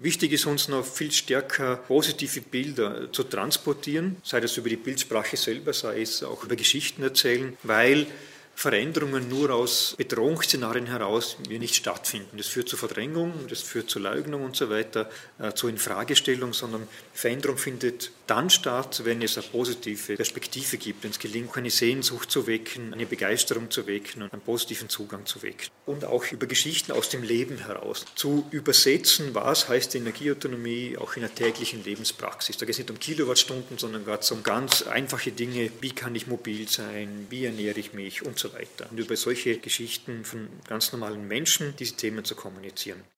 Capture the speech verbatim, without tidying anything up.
Wichtig ist uns noch viel stärker positive Bilder zu transportieren, sei das über die Bildsprache selber, sei es auch über Geschichten erzählen, weil Veränderungen nur aus Bedrohungsszenarien heraus nicht stattfinden. Das führt zu Verdrängung, das führt zu Leugnung und so weiter, äh, zur Infragestellung, sondern Veränderung findet dann statt, wenn es eine positive Perspektive gibt, wenn es gelingt, eine Sehnsucht zu wecken, eine Begeisterung zu wecken und einen positiven Zugang zu wecken. Und auch über Geschichten aus dem Leben heraus zu übersetzen, was heißt Energieautonomie auch in der täglichen Lebenspraxis. Da geht es nicht um Kilowattstunden, sondern geht es um ganz einfache Dinge, wie kann ich mobil sein, wie ernähre ich mich und so weiter. Und über solche Geschichten von ganz normalen Menschen diese Themen zu kommunizieren.